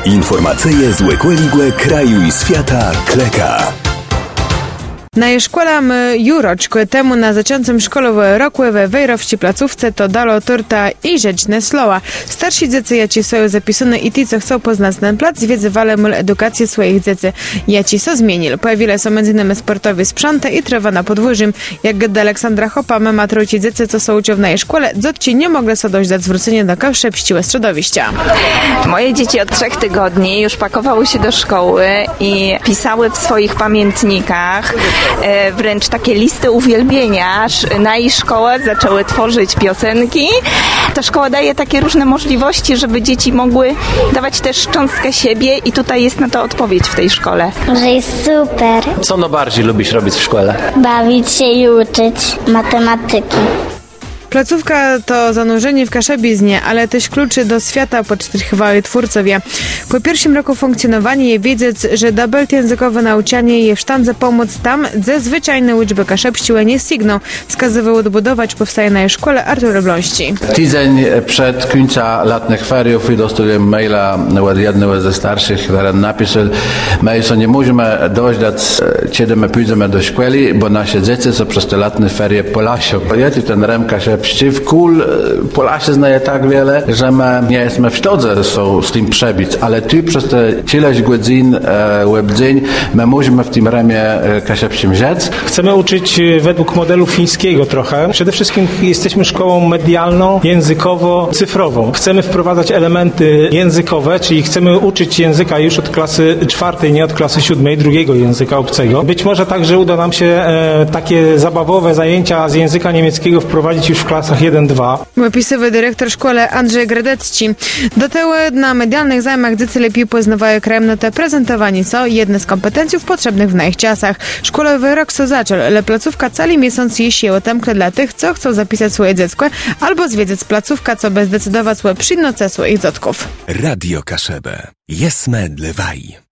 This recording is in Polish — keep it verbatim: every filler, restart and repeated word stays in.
Informacje z łekweli kraju i świata Kleka. Na szkołam juroczku temu na zaczącym szkolowym roku we Wejrowści placówce to dalo torta i rzeczne slowa. Starsi dzieci jaci są zapisane i ci, co chcą poznać ten plac, zwiedzywali mul edukację swoich dzieci. Jaci so zmienili. Pojawili się między innymi sportowi sprzęty i trawa na podwórzym. Jak gdy Aleksandra Hopa, mama trójci dzieci, co są uczą w na szkole, dzieci nie mogły sobie dojść do zwrócenia do kawsze pściłe środowiska. Moje dzieci od trzech tygodni już pakowały się do szkoły i pisały w swoich pamiętnikach wręcz takie listy uwielbienia. Na ich szkołę zaczęły tworzyć piosenki. Ta szkoła daje takie różne możliwości, żeby dzieci mogły dawać też cząstkę siebie i tutaj jest na to odpowiedź w tej szkole. Że jest super. Co najbardziej lubisz robić w szkole? Bawić się i uczyć matematyki. Placówka to zanurzenie w kaszebiznie, ale też kluczy do świata podsztrychowali twórcowie. Po pierwszym roku funkcjonowania je wiedzieć, że double językowe nauczanie je w sztandze pomóc tam, gdzie zwyczajne liczby kaszebściłe nie stigną, wskazywał odbudować powstaje szkole Artur Bląści. Tydzień przed końcem letnich feriów i dostałem maila od jednego ze starszych, który napisał, my so nie możemy dojść, kiedy my pójdziemy do szkoły, bo nasze dzieci są przez te letnie ferie po lasie. Pojęty ten rem kaszebści w kul Polacy znają tak wiele, że my nie jesteśmy w stodze są z tym przebić, ale tu przez te ileś godzin w dzień my możemy w tym remie kaszebczym rzec. Chcemy uczyć według modelu fińskiego trochę. Przede wszystkim jesteśmy szkołą medialną, językowo-cyfrową. Chcemy wprowadzać elementy językowe, czyli chcemy uczyć języka już od klasy czwartej, nie od klasy siódmej, drugiego języka obcego. Być może także uda nam się e, takie zabawowe zajęcia z języka niemieckiego wprowadzić już w klasach jeden dwa. Opisywy dyrektor szkoły Andrzej Gradecki. Do tego na medialnych zajmach dzieci lepiej poznawają krajemnotę prezentowanie, co jedne z kompetencji potrzebnych w naszych czasach. Szkołowy rok so zaczął, ale placówka cały miesiąc jeśli o temkę dla tych, co chcą zapisać swoje dziecko, albo zwiedzić placówka, co by zdecydować o przynoce swoich dziadków. Radio Kaszebę. Jesme dlewaj.